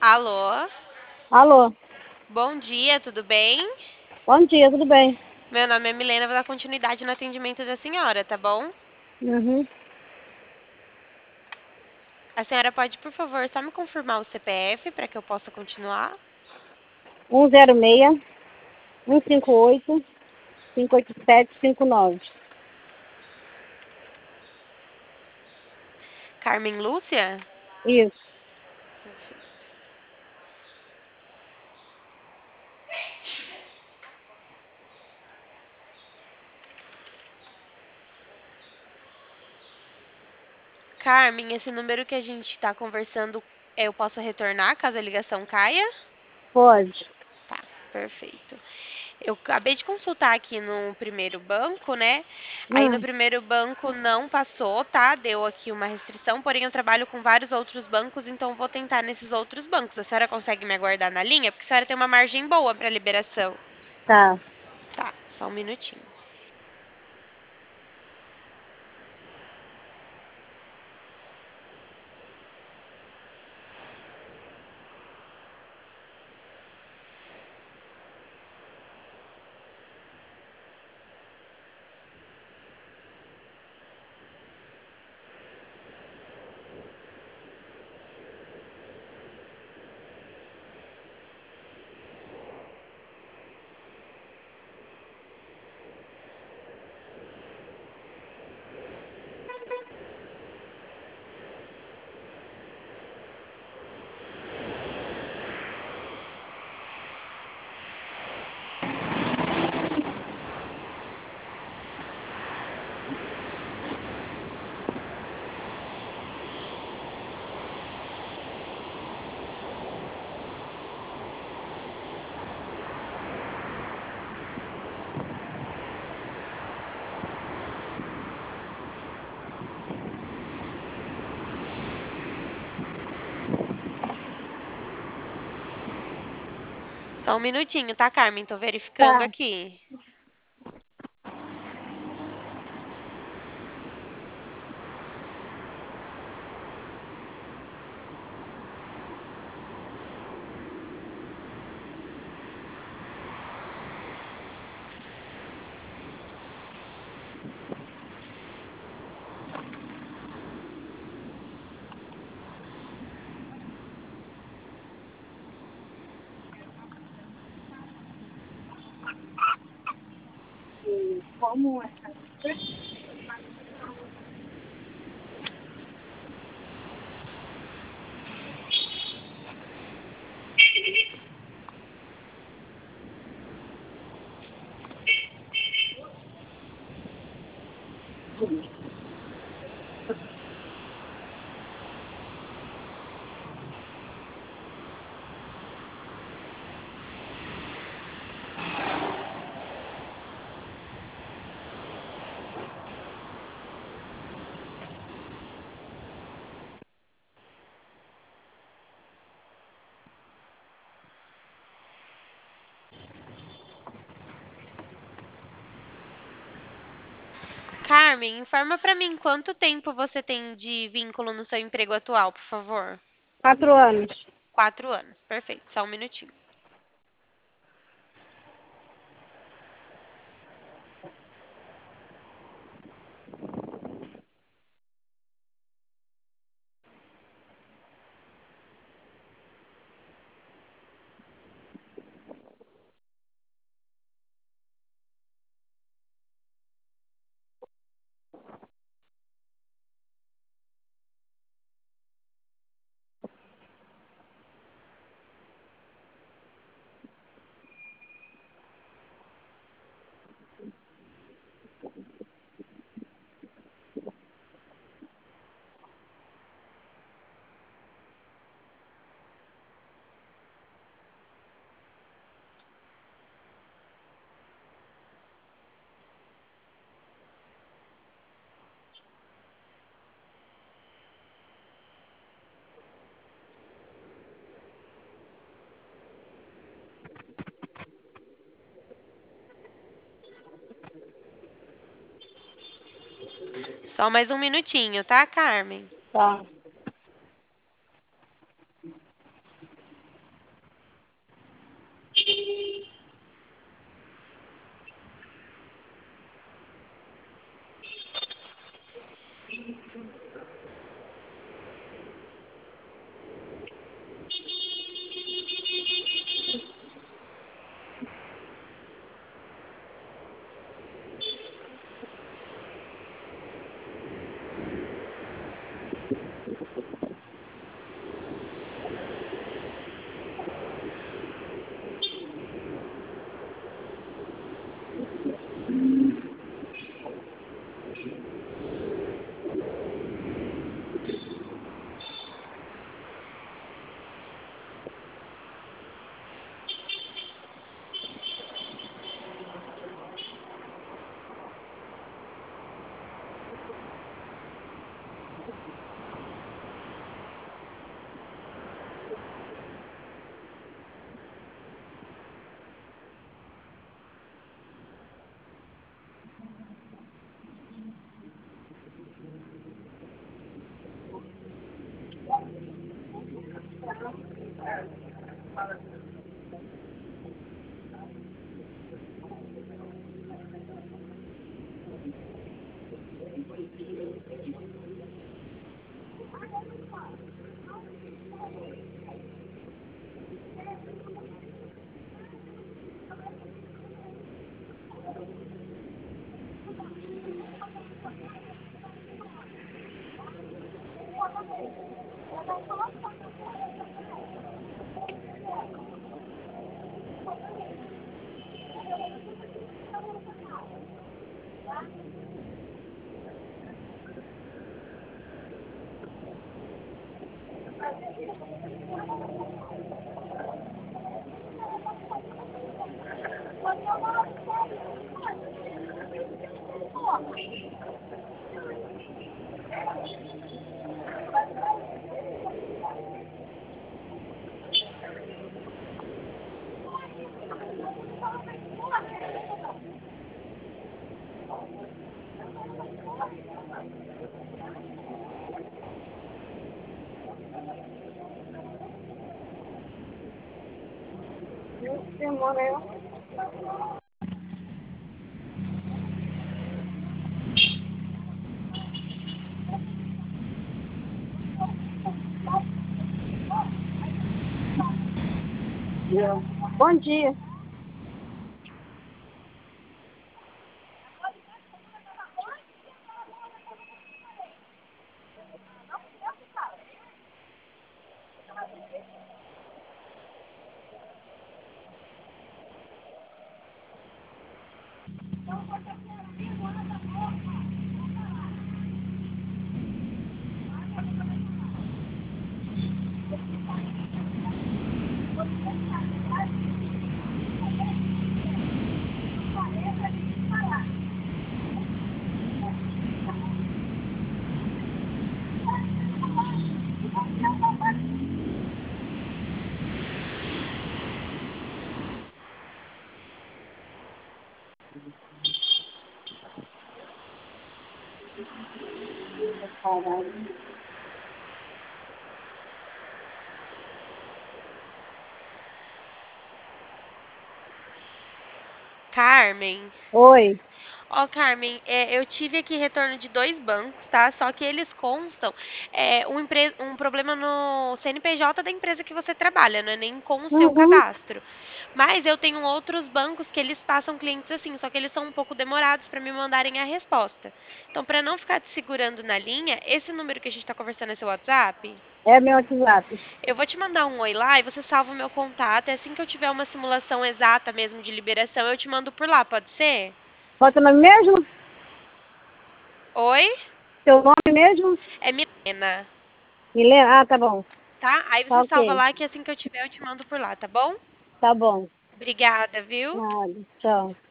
Alô? Alô, Bom dia, tudo bem? bom dia, tudo bem? Meu nome é Milena, vou dar continuidade no atendimento da senhora, tá bom? Uhum. A senhora pode, por favor, só me confirmar o CPF para que eu possa continuar? 106 158 58759. Carmen Lúcia? Isso. Perfeito. Carmen, esse número que a gente está conversando, eu posso retornar caso a ligação caia? Pode. Tá, perfeito. Eu acabei de consultar aqui no primeiro banco, né? Aí no Hum, primeiro banco não passou, tá? Deu aqui uma restrição, porém eu trabalho com vários outros bancos, então vou tentar nesses outros bancos. A senhora consegue me aguardar na linha? Porque a senhora tem uma margem boa para liberação. tá. Tá, só um minutinho. Só um minutinho, tá, Carmen? Tô verificando Tá. aqui. Como é? Carmen, informa pra mim quanto tempo você tem de vínculo no seu emprego atual, por favor. 4 anos. 4 anos. Perfeito, só um minutinho. Só mais um minutinho, tá, Carmen? Tá. Bom dia. Carmen. Oi. Ó, Carmen, eu tive aqui retorno de 2 bancos, tá? Só que eles constam um problema no CNPJ da empresa que você trabalha, não é nem com o seu Uhum. cadastro. Mas eu tenho outros bancos que eles passam clientes assim, só que eles são um pouco demorados para me mandarem a resposta. Então, para não ficar te segurando na linha, esse número que a gente está conversando é seu WhatsApp? É meu WhatsApp. Eu vou te mandar um oi lá e você salva o meu contato. E assim que eu tiver uma simulação exata mesmo de liberação, eu te mando por lá, pode ser? Qual é o nome mesmo? Oi? Seu nome mesmo? É Milena, Milena? Ah, tá bom. tá? Aí Tá você salva ok. lá que assim que eu tiver eu te mando por lá, tá bom? Tá bom. Obrigada, viu? Nada. Tchau.